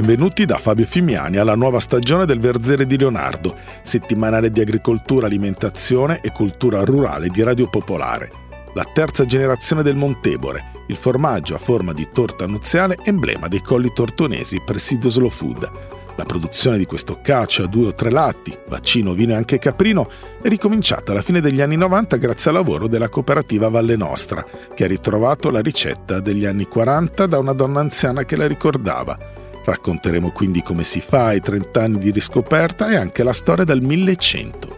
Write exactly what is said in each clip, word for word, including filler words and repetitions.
benvenuti da Fabio Fimiani alla nuova stagione del Verzere di Leonardo, settimanale di agricoltura, alimentazione e cultura rurale di Radio Popolare. La terza generazione del Montebore, il formaggio a forma di torta nuziale, emblema dei colli tortonesi, presidio Slow Food. La produzione di questo cacio a due o tre latti, vaccino, vino e anche caprino, è ricominciata alla fine degli anni novanta grazie al lavoro della cooperativa Valle Nostra, che ha ritrovato la ricetta degli anni quaranta da una donna anziana che la ricordava. Racconteremo quindi come si fa ai trent'anni di riscoperta e anche la storia del millecento.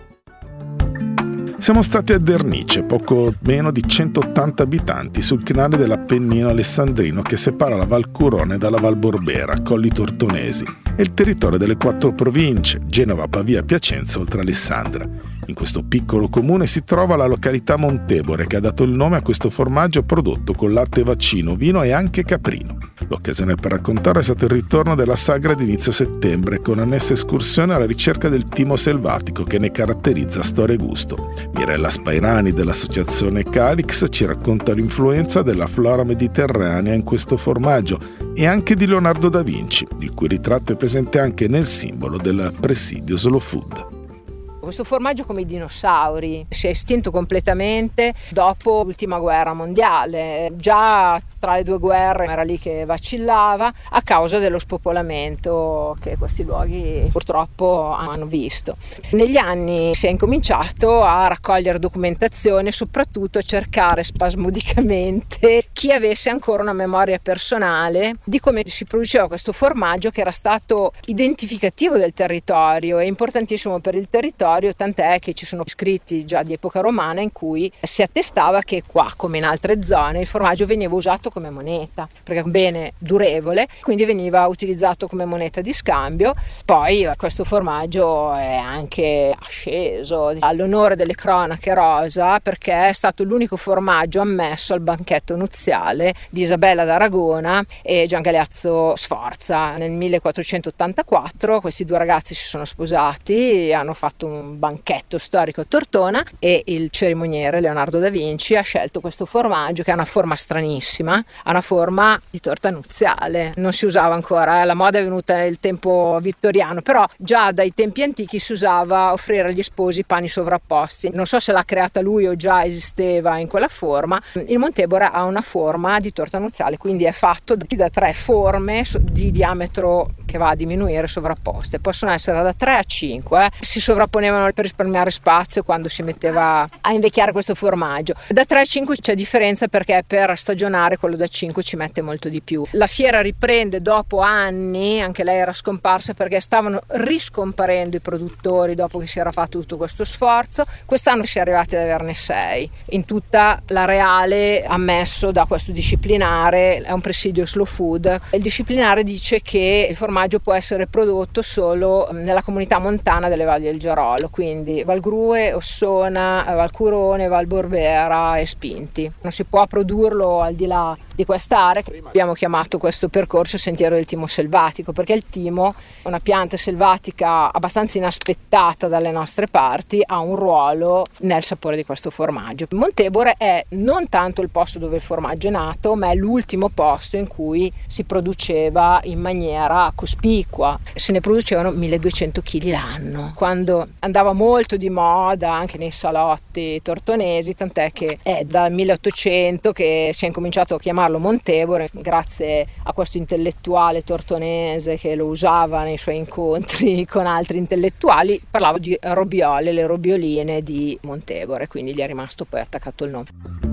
Siamo stati a Dernice, poco meno di centottanta abitanti, sul canale dell'Appennino alessandrino che separa la Val Curone dalla Val Borbera, Colli Tortonesi, e il territorio delle quattro province, Genova, Pavia, Piacenza, oltre Alessandra. In questo piccolo comune si trova la località Montebore, che ha dato il nome a questo formaggio prodotto con latte vaccino, vino e anche caprino. L'occasione per raccontare è stato il ritorno della sagra di inizio settembre, con annessa escursione alla ricerca del timo selvatico che ne caratterizza storia e gusto. Mirella Spairani dell'associazione Calix ci racconta l'influenza della flora mediterranea in questo formaggio e anche di Leonardo da Vinci, il cui ritratto è presente anche nel simbolo del presidio Slow Food. Questo formaggio, come i dinosauri, si è estinto completamente dopo l'ultima guerra mondiale. Già tra le due guerre era lì che vacillava a causa dello spopolamento che questi luoghi purtroppo hanno visto. Negli anni si è incominciato a raccogliere documentazione e soprattutto a cercare spasmodicamente chi avesse ancora una memoria personale di come si produceva questo formaggio, che era stato identificativo del territorio e importantissimo per il territorio, tant'è che ci sono scritti già di epoca romana in cui si attestava che qua, come in altre zone, il formaggio veniva usato come moneta, perché è un bene durevole, quindi veniva utilizzato come moneta di scambio. Poi questo formaggio è anche asceso all'onore delle cronache rosa, perché è stato l'unico formaggio ammesso al banchetto nuziale di Isabella d'Aragona e Gian Galeazzo Sforza. Nel millequattrocentottantaquattro questi due ragazzi si sono sposati, hanno fatto un banchetto storico a Tortona e il cerimoniere Leonardo da Vinci ha scelto questo formaggio, che ha una forma stranissima, ha una forma di torta nuziale. Non si usava ancora, eh? La moda è venuta nel tempo vittoriano, però già dai tempi antichi si usava offrire agli sposi pani sovrapposti. Non so se l'ha creata lui o già esisteva in quella forma. Il Montebore ha una forma di torta nuziale, quindi è fatto da tre forme di diametro che va a diminuire sovrapposte. Possono essere da tre a cinque, eh? Si sovrapponevano per risparmiare spazio quando si metteva a invecchiare questo formaggio. Da tre a cinque c'è differenza perché per stagionare quello da cinque ci mette molto di più. La fiera riprende dopo anni, anche lei era scomparsa perché stavano riscomparendo i produttori dopo che si era fatto tutto questo sforzo. Quest'anno si è arrivati ad averne sei in tutta l'areale ammesso da questo disciplinare, è un presidio Slow Food. Il disciplinare dice che il formaggio può essere prodotto solo nella comunità montana delle valli del Gerolo, quindi Valgrue, Ossona, Val Curone, Val Borbera e Spinti. Non si può produrlo al di là di quest'area. Abbiamo chiamato questo percorso Sentiero del Timo Selvatico, perché il timo è una pianta selvatica abbastanza inaspettata dalle nostre parti, ha un ruolo nel sapore di questo formaggio. Montebore è non tanto il posto dove il formaggio è nato, ma è l'ultimo posto in cui si produceva in maniera cospicua. Se ne producevano milleduecento chili l'anno, quando andava molto di moda anche nei salotti tortonesi, tant'è che è dal milleottocento che si è incominciato a chiamarlo Montebore, grazie a questo intellettuale tortonese che lo usava nei suoi incontri con altri intellettuali. Parlavo di robiole, le robioline di Montebore, quindi gli è rimasto poi attaccato il nome.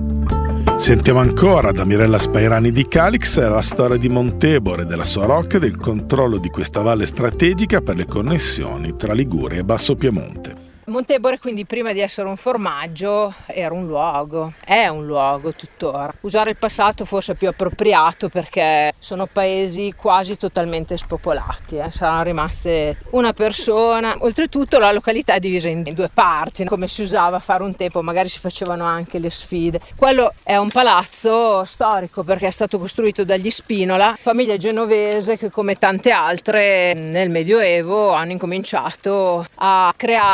Sentiamo ancora da Mirella Spairani di Calix la storia di Montebore, della sua rocca e del controllo di questa valle strategica per le connessioni tra Liguria e Basso Piemonte. Montebore, quindi, prima di essere un formaggio era un luogo, è un luogo tuttora. Usare il passato forse è più appropriato perché sono paesi quasi totalmente spopolati, eh. Saranno rimaste una persona. Oltretutto la località è divisa in due parti, come si usava a fare un tempo, magari si facevano anche le sfide. Quello è un palazzo storico perché è stato costruito dagli Spinola, famiglia genovese che, come tante altre nel Medioevo, hanno incominciato a crearsi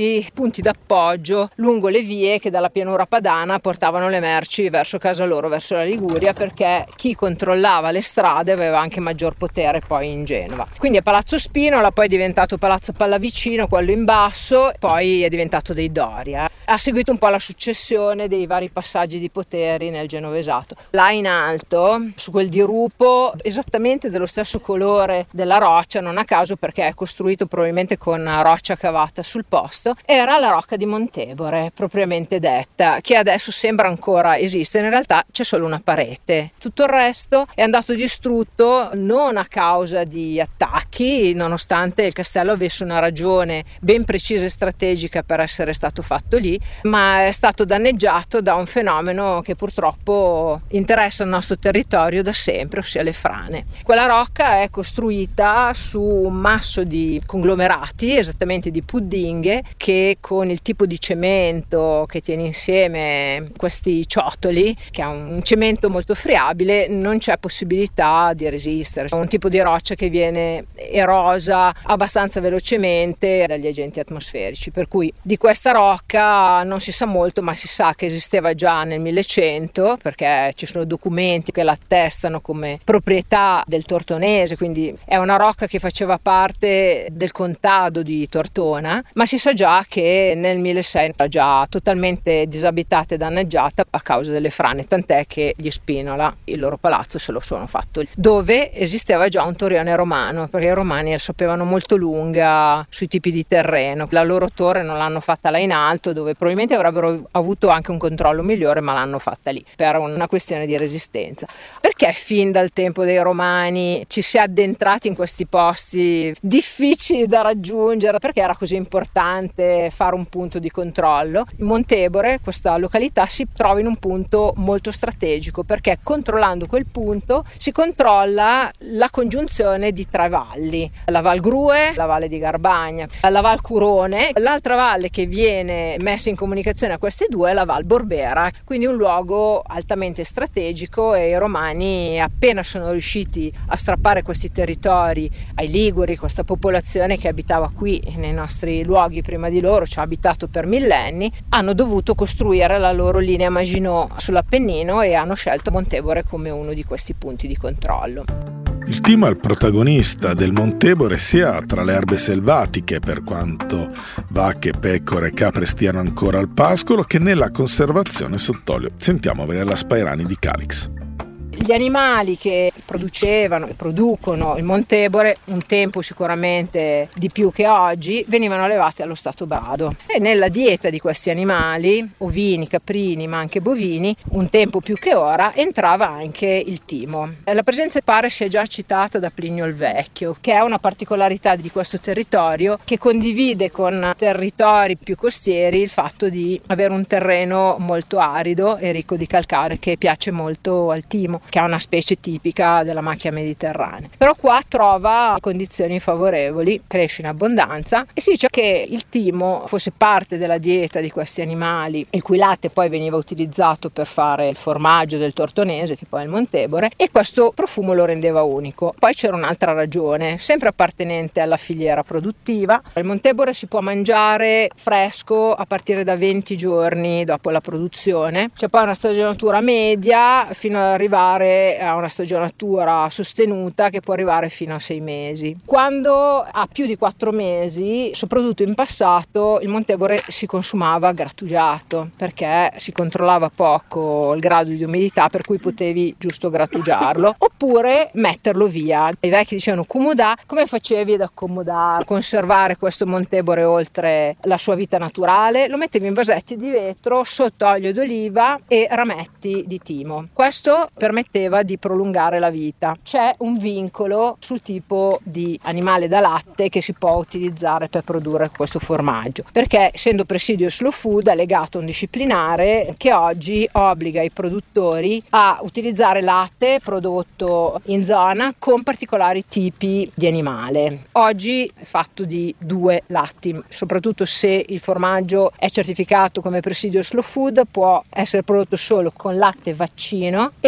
grandi punti d'appoggio lungo le vie che dalla pianura padana portavano le merci verso casa loro, verso la Liguria, perché chi controllava le strade aveva anche maggior potere poi in Genova. Quindi è Palazzo Spinola, poi è diventato Palazzo Pallavicino, quello in basso, poi è diventato dei Doria. Ha seguito un po' la successione dei vari passaggi di poteri nel genovesato. Là in alto, su quel dirupo esattamente dello stesso colore della roccia, non a caso perché è costruito probabilmente con roccia cavata sul posto, era la rocca di Montebore, propriamente detta, che adesso sembra ancora esistere. In realtà c'è solo una parete, tutto il resto è andato distrutto non a causa di attacchi, nonostante il castello avesse una ragione ben precisa e strategica per essere stato fatto lì, ma è stato danneggiato da un fenomeno che purtroppo interessa il nostro territorio da sempre, ossia le frane. Quella rocca è costruita su un masso di conglomerati, esattamente di puddinghe, che con il tipo di cemento che tiene insieme questi ciotoli, che ha un cemento molto friabile, non c'è possibilità di resistere. È un tipo di roccia che viene erosa abbastanza velocemente dagli agenti atmosferici, per cui di questa rocca non si sa molto, ma si sa che esisteva già nel millecento, perché ci sono documenti che la attestano come proprietà del Tortonese, quindi è una rocca che faceva parte del contado di Tortona, ma si sa già che nel milleseicento era già totalmente disabitata e danneggiata a causa delle frane, tant'è che gli Spinola il loro palazzo se lo sono fatto dove esisteva già un torrione romano, perché i romani la sapevano molto lunga sui tipi di terreno. La loro torre non l'hanno fatta là in alto, dove probabilmente avrebbero avuto anche un controllo migliore, ma l'hanno fatta lì per una questione di resistenza. Perché fin dal tempo dei Romani ci si è addentrati in questi posti difficili da raggiungere? Perché era così importante fare un punto di controllo? In Montebore, questa località, si trova in un punto molto strategico, perché controllando quel punto si controlla la congiunzione di tre valli: la Val Grue, la Valle di Garbagna, la Val Curone. L'altra valle che viene messa in comunicazione a queste due è la Val Borbera, quindi un luogo altamente strategico, e i Romani, appena sono riusciti a strappare questi territori ai Liguri, questa popolazione che abitava qui nei nostri luoghi prima di loro, ci ha abitato per millenni, hanno dovuto costruire la loro linea Maginot sull'Appennino e hanno scelto Montebore come uno di questi punti di controllo. Il Timo è il protagonista del Montebore sia tra le erbe selvatiche, per quanto vacche, pecore e capre stiano ancora al pascolo, che nella conservazione sott'olio. Sentiamo Venella Spairani di Calix. Gli animali che producevano e producono il Montebore, un tempo sicuramente di più che oggi, venivano allevati allo stato brado, e nella dieta di questi animali, ovini, caprini ma anche bovini, un tempo più che ora entrava anche il timo. La presenza pare sia già citata da Plinio il Vecchio, che è una particolarità di questo territorio, che condivide con territori più costieri il fatto di avere un terreno molto arido e ricco di calcare, che piace molto al timo, che è una specie tipica della macchia mediterranea. Però qua trova condizioni favorevoli, cresce in abbondanza, e si dice che il timo fosse parte della dieta di questi animali, il cui latte poi veniva utilizzato per fare il formaggio del Tortonese, che poi è il Montebore, e questo profumo lo rendeva unico. Poi c'era un'altra ragione, sempre appartenente alla filiera produttiva. Il Montebore si può mangiare fresco a partire da venti giorni dopo la produzione. C'è poi una stagionatura media fino ad arrivare a una stagionatura sostenuta che può arrivare fino a sei mesi. Quando ha più di quattro mesi, soprattutto in passato, il Montebore si consumava grattugiato, perché si controllava poco il grado di umidità, per cui potevi giusto grattugiarlo oppure metterlo via. I vecchi dicevano accomodà. Come facevi ad accomodare, conservare questo Montebore oltre la sua vita naturale? Lo mettevi in vasetti di vetro sotto olio d'oliva e rametti di timo. Questo permetteva di prolungare la vita. C'è un vincolo sul tipo di animale da latte che si può utilizzare per produrre questo formaggio, perché essendo presidio slow food è legato a un disciplinare che oggi obbliga i produttori a utilizzare latte prodotto in zona con particolari tipi di animale. Oggi è fatto di due latti, soprattutto se il formaggio è certificato come presidio slow food, può essere prodotto solo con latte vaccino e latte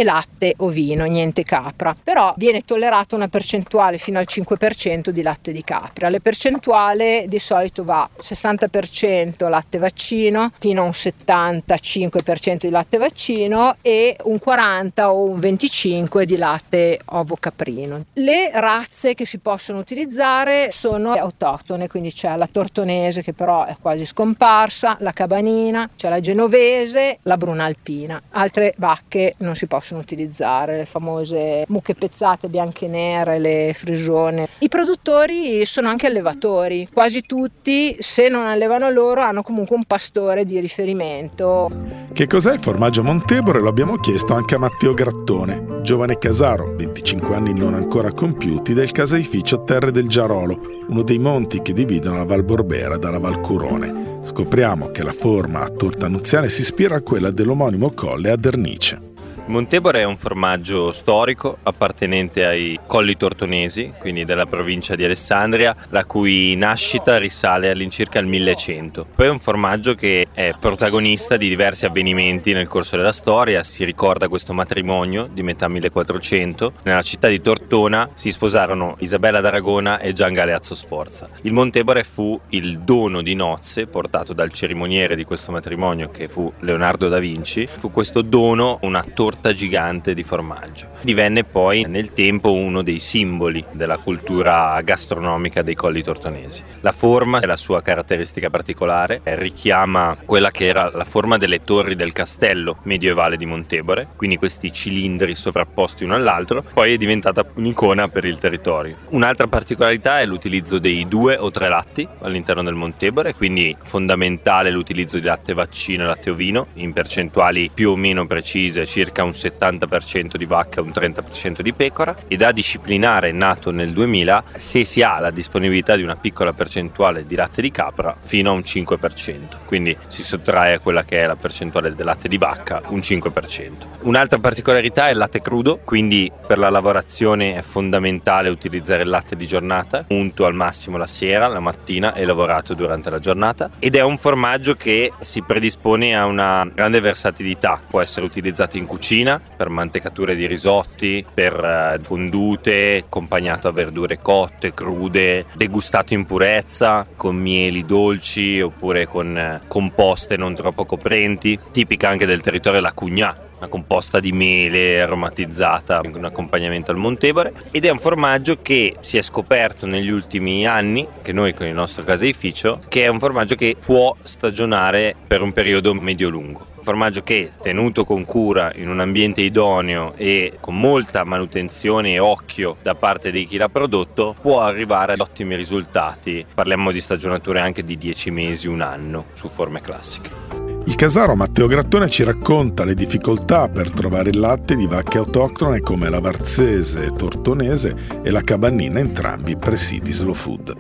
latte ovino, niente capra, però viene tollerata una percentuale fino al cinque per cento di latte di capra. La percentuale di solito va sessanta per cento latte vaccino fino a un settantacinque per cento di latte vaccino e un quaranta o un venticinque di latte ovo caprino. Le razze che si possono utilizzare sono autoctone, quindi c'è la tortonese che però è quasi scomparsa, la cabanina, c'è la genovese, la bruna alpina. Altre vacche non si possono utilizzare, le famose mucche pezzate bianche e nere, le frisone. I produttori sono anche allevatori, quasi tutti, se non allevano loro, hanno comunque un pastore di riferimento. Che cos'è il formaggio Montebore? Lo abbiamo chiesto anche a Matteo Grattone, giovane casaro, venticinque anni non ancora compiuti, del caseificio Terre del Giarolo, uno dei monti che dividono la Val Borbera dalla Val Curone. Scopriamo che la forma a torta nuziale si ispira a quella dell'omonimo colle a Dernice. Montebore è un formaggio storico appartenente ai Colli Tortonesi, quindi della provincia di Alessandria, la cui nascita risale all'incirca al millecento. Poi è un formaggio che è protagonista di diversi avvenimenti nel corso della storia. Si ricorda questo matrimonio di metà millequattrocento. Nella città di Tortona si sposarono Isabella d'Aragona e Gian Galeazzo Sforza. Il Montebore fu il dono di nozze portato dal cerimoniere di questo matrimonio, che fu Leonardo da Vinci. Fu questo dono una torta gigante di formaggio. Divenne poi nel tempo uno dei simboli della cultura gastronomica dei Colli Tortonesi. La forma è la sua caratteristica particolare, richiama quella che era la forma delle torri del castello medievale di Montebore, quindi questi cilindri sovrapposti uno all'altro. Poi è diventata un'icona per il territorio. Un'altra particolarità è l'utilizzo dei due o tre latti all'interno del Montebore, quindi fondamentale l'utilizzo di latte vaccino e latte ovino in percentuali più o meno precise, circa un settanta per cento di vacca e un trenta per cento di pecora, e da disciplinare nato nel duemila se si ha la disponibilità di una piccola percentuale di latte di capra fino a un cinque per cento, quindi si sottrae a quella che è la percentuale del latte di vacca, un cinque per cento. Un'altra particolarità è il latte crudo, quindi per la lavorazione è fondamentale utilizzare il latte di giornata, unto al massimo la sera, la mattina e lavorato durante la giornata, ed è un formaggio che si predispone a una grande versatilità. Può essere utilizzato in cucina per mantecature di risotti, per fondute, accompagnato a verdure cotte, crude, degustato in purezza, con mieli dolci oppure con composte non troppo coprenti, tipica anche del territorio la cugnà, una composta di mele aromatizzata in un accompagnamento al Montebore, ed è un formaggio che si è scoperto negli ultimi anni, che noi con il nostro caseificio, che è un formaggio che può stagionare per un periodo medio-lungo. Un formaggio che, tenuto con cura in un ambiente idoneo e con molta manutenzione e occhio da parte di chi l'ha prodotto, può arrivare ad ottimi risultati. Parliamo di stagionature anche di dieci mesi, un anno, su forme classiche. Il casaro Matteo Grattone ci racconta le difficoltà per trovare il latte di vacche autoctone come la varzese e tortonese e la cabanina, entrambi presidi slow food.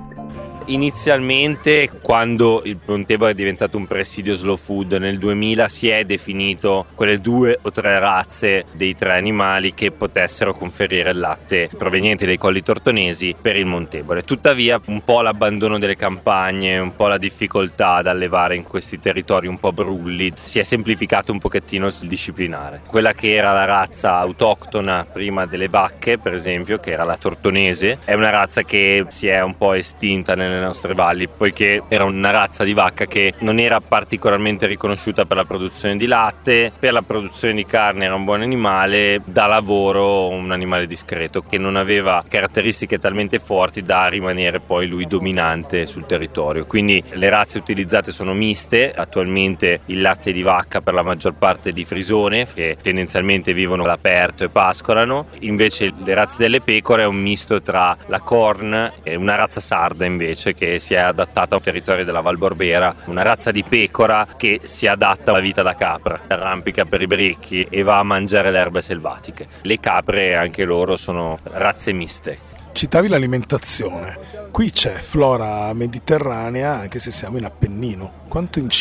Inizialmente, quando il Montebore è diventato un presidio slow food nel duemila, si è definito quelle due o tre razze dei tre animali che potessero conferire il latte proveniente dai Colli Tortonesi per il Montebore. Tuttavia, un po' l'abbandono delle campagne, un po' la difficoltà ad allevare in questi territori un po' brulli, si è semplificato un pochettino il disciplinare. Quella che era la razza autoctona prima delle vacche, per esempio, che era la tortonese, è una razza che si è un po' estinta nelle nostre valli, poiché era una razza di vacca che non era particolarmente riconosciuta per la produzione di latte. Per la produzione di carne era un buon animale, da lavoro un animale discreto che non aveva caratteristiche talmente forti da rimanere poi lui dominante sul territorio. Quindi le razze utilizzate sono miste, attualmente il latte di vacca per la maggior parte di frisone, che tendenzialmente vivono all'aperto e pascolano, invece le razze delle pecore è un misto tra la corn e una razza sarda invece che si è adattata al territorio della Val Borbera, una razza di pecora che si adatta alla vita da capra, arrampica per i brecchi e va a mangiare le erbe selvatiche. Le capre anche loro sono razze miste. Citavi l'alimentazione, qui c'è flora mediterranea anche se siamo in Appennino, quanto incide?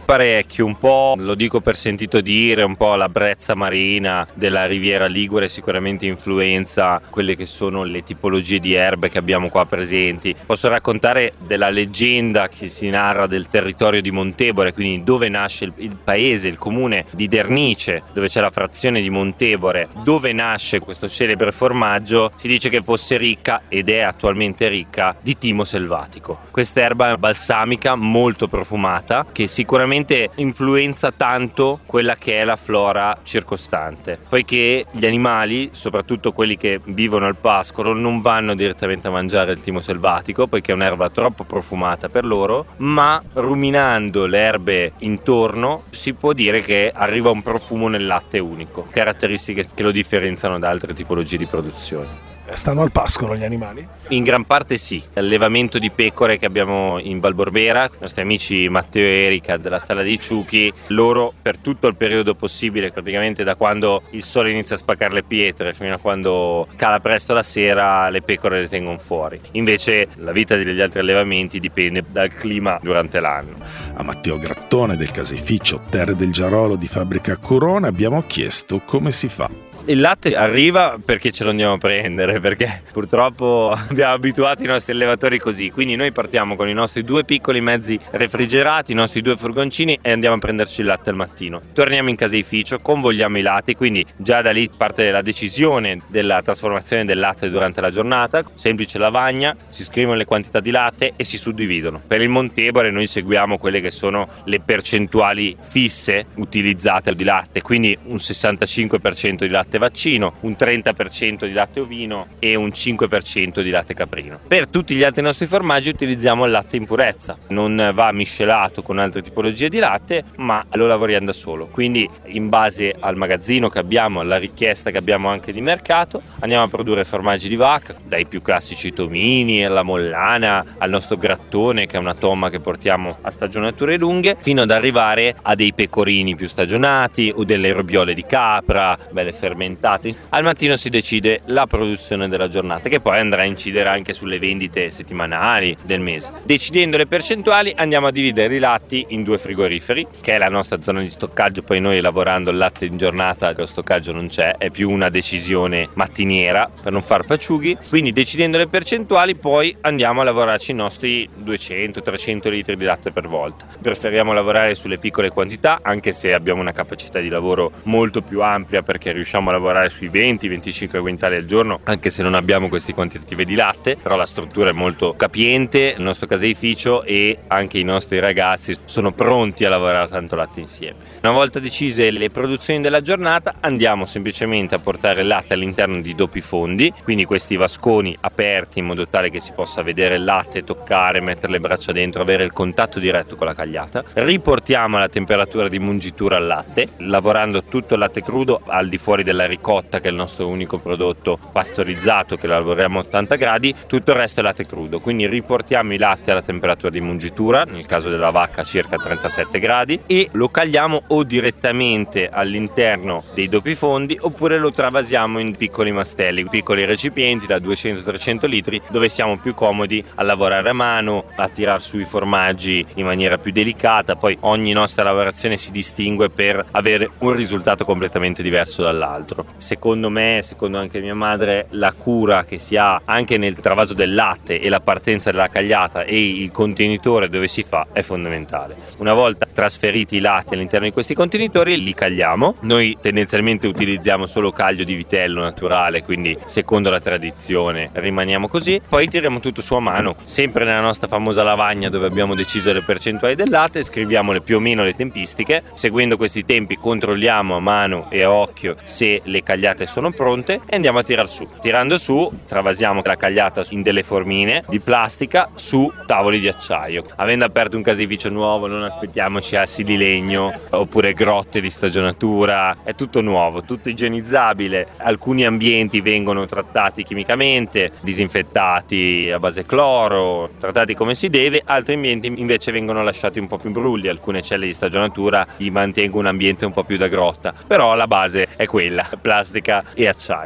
Parecchio, un po', lo dico per sentito dire, un po' la brezza marina della Riviera Ligure sicuramente influenza quelle che sono le tipologie di erbe che abbiamo qua presenti. Posso raccontare della leggenda che si narra del territorio di Montebore, quindi dove nasce il, il paese, il comune di Dernice, dove c'è la frazione di Montebore, dove nasce questo celebre formaggio. Si dice che fosse ricca, ed è attualmente ricca, di timo selvatico. Quest'erba balsamica molto profumata che sicuramente influenza tanto quella che è la flora circostante, poiché gli animali, soprattutto quelli che vivono al pascolo, non vanno direttamente a mangiare il timo selvatico poiché è un'erba troppo profumata per loro, ma ruminando le erbe intorno si può dire che arriva un profumo nel latte unico, caratteristiche che lo differenziano da altre tipologie di produzione. Stanno al pascolo gli animali? In gran parte sì. L'allevamento di pecore che abbiamo in Val Borbera, i nostri amici Matteo e Erika della Stalla dei Ciuchi, loro per tutto il periodo possibile, praticamente da quando il sole inizia a spaccare le pietre fino a quando cala presto la sera, le pecore le tengono fuori. Invece la vita degli altri allevamenti dipende dal clima durante l'anno. A Matteo Grattone del caseificio Terre del Giarolo di Fabbrica Curone abbiamo chiesto come si fa. Il latte arriva perché ce lo andiamo a prendere, perché purtroppo abbiamo abituato i nostri allevatori così, quindi noi partiamo con i nostri due piccoli mezzi refrigerati, i nostri due furgoncini e andiamo a prenderci il latte al mattino. Torniamo in caseificio, convogliamo i latti, quindi già da lì parte la decisione della trasformazione del latte durante la giornata, semplice lavagna, si scrivono le quantità di latte e si suddividono. Per il Montebore noi seguiamo quelle che sono le percentuali fisse utilizzate di latte, quindi un sessantacinque per cento di latte vaccino, un trenta per cento di latte ovino e un cinque per cento di latte caprino. Per tutti gli altri nostri formaggi utilizziamo il latte in purezza, non va miscelato con altre tipologie di latte, ma lo lavoriamo da solo, quindi in base al magazzino che abbiamo, alla richiesta che abbiamo anche di mercato, andiamo a produrre formaggi di vacca, dai più classici tomini alla mollana, al nostro grattone che è una tomma che portiamo a stagionature lunghe, fino ad arrivare a dei pecorini più stagionati o delle robiole di capra, belle fermentate. Al mattino si decide la produzione della giornata, che poi andrà a incidere anche sulle vendite settimanali del mese. Decidendo le percentuali andiamo a dividere i latti in due frigoriferi, che è la nostra zona di stoccaggio. Poi noi, lavorando il latte in giornata, lo stoccaggio non c'è, è più una decisione mattiniera per non far paciughi. Quindi decidendo le percentuali poi andiamo a lavorarci i nostri duecento trecento litri di latte per volta. Preferiamo lavorare sulle piccole quantità, anche se abbiamo una capacità di lavoro molto più ampia, perché riusciamo a lavorare sui venti venticinque quintali al giorno, anche se non abbiamo questi quantitativi di latte, però la struttura è molto capiente, il nostro caseificio e anche i nostri ragazzi sono pronti a lavorare tanto latte insieme. Una volta decise le produzioni della giornata andiamo semplicemente a portare il latte all'interno di doppi fondi, quindi questi vasconi aperti in modo tale che si possa vedere il latte, toccare, mettere le braccia dentro, avere il contatto diretto con la cagliata. Riportiamo alla temperatura di mungitura al latte, lavorando tutto il latte crudo al di fuori della ricotta, che è il nostro unico prodotto pastorizzato che lavoriamo a ottanta gradi, tutto il resto è latte crudo, quindi riportiamo i latte alla temperatura di mungitura, nel caso della vacca circa trentasette gradi, e lo cagliamo o direttamente all'interno dei doppi fondi oppure lo travasiamo in piccoli mastelli, piccoli recipienti da duecento trecento litri, dove siamo più comodi a lavorare a mano, a tirar su i formaggi in maniera più delicata. Poi ogni nostra lavorazione si distingue per avere un risultato completamente diverso dall'altro. Secondo me, secondo anche mia madre, la cura che si ha anche nel travaso del latte e la partenza della cagliata e il contenitore dove si fa è fondamentale. Una volta trasferiti i latti all'interno di questi contenitori li cagliamo. Noi tendenzialmente utilizziamo solo caglio di vitello naturale, quindi secondo la tradizione rimaniamo così. Poi tiriamo tutto su a mano, sempre nella nostra famosa lavagna dove abbiamo deciso le percentuali del latte, scriviamo le, più o meno le tempistiche. Seguendo questi tempi controlliamo a mano e a occhio se le cagliate sono pronte e andiamo a tirar su. Tirando su travasiamo la cagliata in delle formine di plastica su tavoli di acciaio. Avendo aperto un caseificio nuovo non aspettiamoci assi di legno oppure grotte di stagionatura, è tutto nuovo, tutto igienizzabile. Alcuni ambienti vengono trattati chimicamente, disinfettati a base cloro, trattati come si deve, altri ambienti invece vengono lasciati un po' più brulli. Alcune celle di stagionatura gli mantengono un ambiente un po' più da grotta, però la base è quella, plastica e acciaio.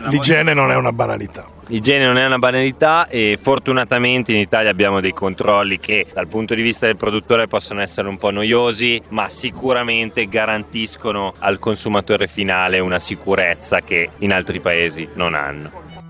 L'igiene non è una banalità. L'igiene non è una banalità e fortunatamente in Italia abbiamo dei controlli che dal punto di vista del produttore possono essere un po' noiosi, ma sicuramente garantiscono al consumatore finale una sicurezza che in altri paesi non hanno.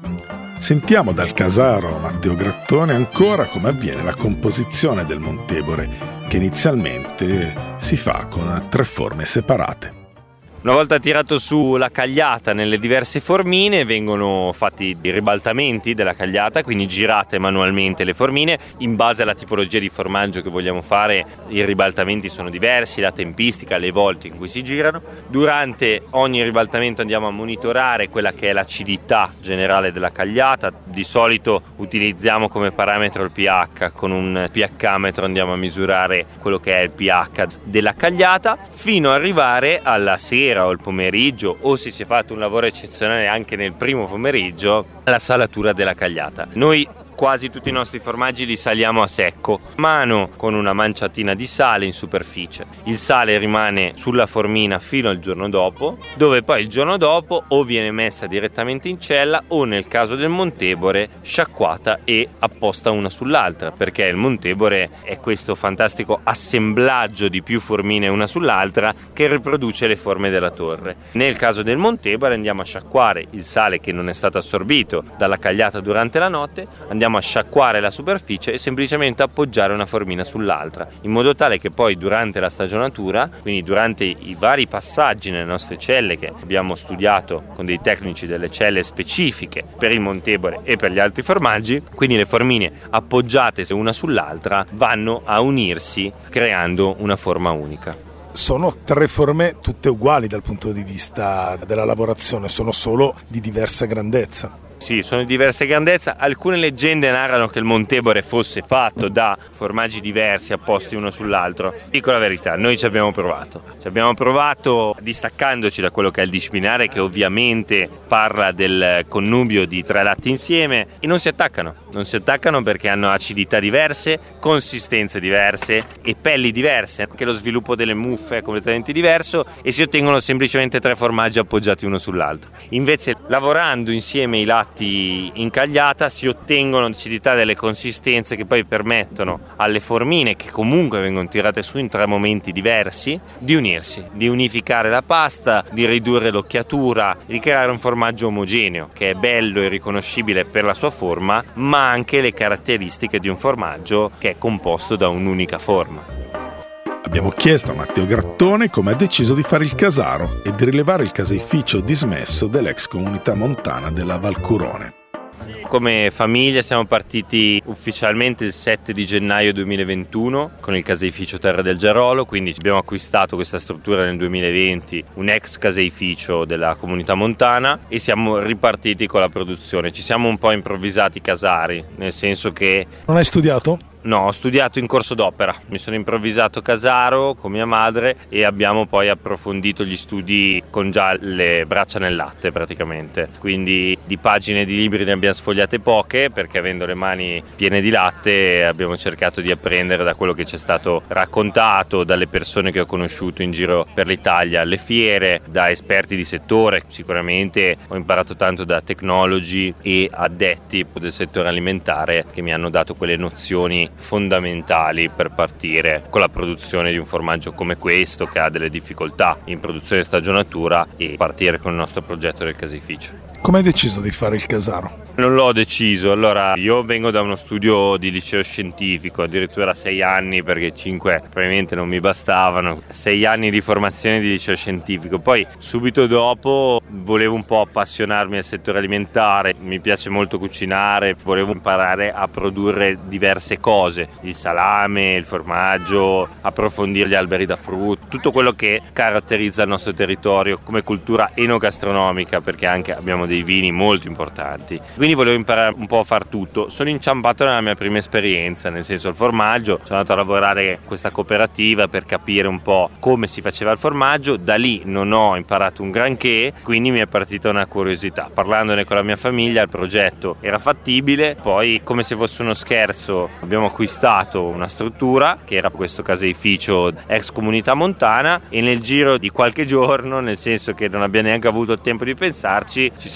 Sentiamo dal casaro Matteo Grattone ancora come avviene la composizione del Montebore, che inizialmente si fa con tre forme separate. Una volta tirato su la cagliata nelle diverse formine vengono fatti i ribaltamenti della cagliata, quindi girate manualmente le formine. In base alla tipologia di formaggio che vogliamo fare i ribaltamenti sono diversi, la tempistica, le volte in cui si girano. Durante ogni ribaltamento andiamo a monitorare quella che è l'acidità generale della cagliata. Di solito utilizziamo come parametro il pH, con un pH-metro andiamo a misurare quello che è il pH della cagliata fino ad arrivare alla sera o il pomeriggio, o se si è fatto un lavoro eccezionale anche nel primo pomeriggio, la salatura della cagliata. Noi quasi tutti i nostri formaggi li saliamo a secco, mano con una manciatina di sale in superficie. Il sale rimane sulla formina fino al giorno dopo, dove poi il giorno dopo o viene messa direttamente in cella o nel caso del Montebore sciacquata e apposta una sull'altra, perché il Montebore è questo fantastico assemblaggio di più formine una sull'altra che riproduce le forme della torre. Nel caso del Montebore andiamo a sciacquare il sale che non è stato assorbito dalla cagliata durante la notte, andiamo a sciacquare la superficie e semplicemente appoggiare una formina sull'altra, in modo tale che poi durante la stagionatura, quindi durante i vari passaggi nelle nostre celle che abbiamo studiato con dei tecnici delle celle specifiche per il Montebore e per gli altri formaggi, quindi le formine appoggiate una sull'altra vanno a unirsi creando una forma unica. Sono tre forme tutte uguali dal punto di vista della lavorazione, sono solo di diversa grandezza. Sì, sono di diverse grandezza. Alcune leggende narrano che il Montebore fosse fatto da formaggi diversi apposti uno sull'altro. Dico la verità, noi ci abbiamo provato. Ci abbiamo provato distaccandoci da quello che è il disciplinare, che ovviamente parla del connubio di tre latti insieme, e non si attaccano. Non si attaccano perché hanno acidità diverse, consistenze diverse e pelli diverse. Anche lo sviluppo delle muffe è completamente diverso e si ottengono semplicemente tre formaggi appoggiati uno sull'altro. Invece, lavorando insieme i latti in cagliata si ottengono acidità delle consistenze che poi permettono alle formine, che comunque vengono tirate su in tre momenti diversi, di unirsi, di unificare la pasta, di ridurre l'occhiatura, di creare un formaggio omogeneo che è bello e riconoscibile per la sua forma, ma anche le caratteristiche di un formaggio che è composto da un'unica forma. Abbiamo chiesto a Matteo Grattone come ha deciso di fare il casaro e di rilevare il caseificio dismesso dell'ex comunità montana della Val Curone. Come famiglia siamo partiti ufficialmente il sette di gennaio duemilaventuno con il caseificio Terra del Gerolo, quindi abbiamo acquistato questa struttura nel duemilaventi, un ex caseificio della comunità montana, e siamo ripartiti con la produzione. Ci siamo un po' improvvisati casari, nel senso che... Non hai studiato? No, ho studiato in corso d'opera, mi sono improvvisato casaro con mia madre e abbiamo poi approfondito gli studi con già le braccia nel latte praticamente, quindi di pagine di libri ne abbiamo sfogliate poche perché avendo le mani piene di latte abbiamo cercato di apprendere da quello che ci è stato raccontato, dalle persone che ho conosciuto in giro per l'Italia, alle fiere, da esperti di settore. Sicuramente ho imparato tanto da tecnologi e addetti del settore alimentare che mi hanno dato quelle nozioni fondamentali per partire con la produzione di un formaggio come questo, che ha delle difficoltà in produzione e stagionatura, e partire con il nostro progetto del caseificio. Come hai deciso di fare il casaro? Non l'ho deciso. Allora, io vengo da uno studio di liceo scientifico, addirittura sei anni, perché cinque probabilmente non mi bastavano, sei anni di formazione di liceo scientifico. Poi subito dopo volevo un po' appassionarmi al settore alimentare, mi piace molto cucinare, volevo imparare a produrre diverse cose, il salame, il formaggio, approfondire gli alberi da frutto, tutto quello che caratterizza il nostro territorio come cultura enogastronomica, perché anche abbiamo dei vini molto importanti. Quindi volevo imparare un po' a far tutto. Sono inciampato nella mia prima esperienza, nel senso il formaggio. Sono andato a lavorare in questa cooperativa per capire un po' come si faceva il formaggio. Da lì non ho imparato un granché, quindi mi è partita una curiosità. Parlandone con la mia famiglia, il progetto era fattibile. Poi, come se fosse uno scherzo, abbiamo acquistato una struttura che era questo caseificio ex comunità montana, e nel giro di qualche giorno, nel senso che non abbiamo neanche avuto il tempo di pensarci, ci siamo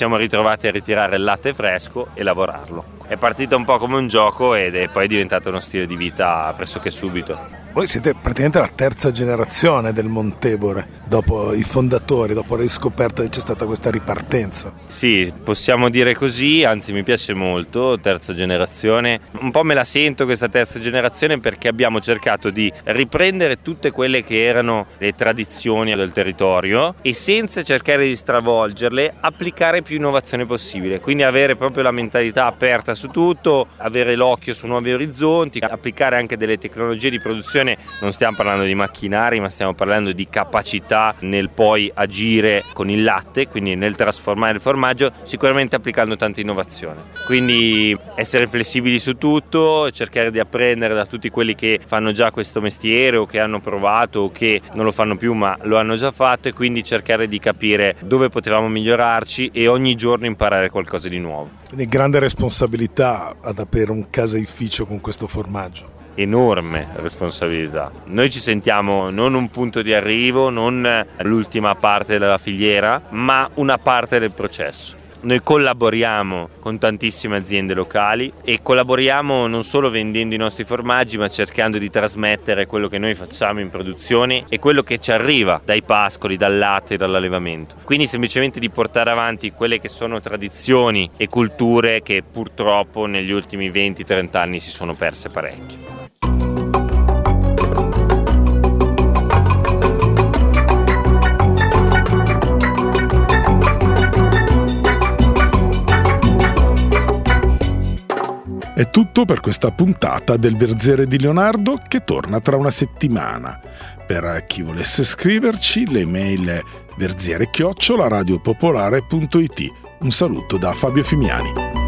siamo ritrovati a ritirare il latte fresco e lavorarlo. È partito un po' come un gioco ed è poi diventato uno stile di vita pressoché subito. Voi siete praticamente la terza generazione del Montebore, dopo i fondatori, dopo la riscoperta che c'è stata questa ripartenza. Sì, possiamo dire così, anzi mi piace molto, terza generazione. Un po' me la sento questa terza generazione perché abbiamo cercato di riprendere tutte quelle che erano le tradizioni del territorio e senza cercare di stravolgerle, applicare più innovazione possibile. Quindi avere proprio la mentalità aperta su tutto, avere l'occhio su nuovi orizzonti, applicare anche delle tecnologie di produzione. Non stiamo parlando di macchinari, ma stiamo parlando di capacità nel poi agire con il latte, quindi nel trasformare il formaggio, sicuramente applicando tanta innovazione. Quindi essere flessibili su tutto, cercare di apprendere da tutti quelli che fanno già questo mestiere o che hanno provato o che non lo fanno più ma lo hanno già fatto, e quindi cercare di capire dove potevamo migliorarci e ogni giorno imparare qualcosa di nuovo. Quindi grande responsabilità ad aprire un caseificio con questo formaggio. Enorme responsabilità. Noi ci sentiamo non un punto di arrivo, non l'ultima parte della filiera, ma una parte del processo. Noi collaboriamo con tantissime aziende locali e collaboriamo non solo vendendo i nostri formaggi, ma cercando di trasmettere quello che noi facciamo in produzione e quello che ci arriva dai pascoli, dal latte, dall'allevamento. Quindi semplicemente di portare avanti quelle che sono tradizioni e culture che purtroppo negli ultimi venti trenta anni si sono perse parecchio. È tutto per questa puntata del Verzere di Leonardo, che torna tra una settimana. Per chi volesse scriverci, l'email è verziere chiocciola radiopopolare punto it. Un saluto da Fabio Fimiani.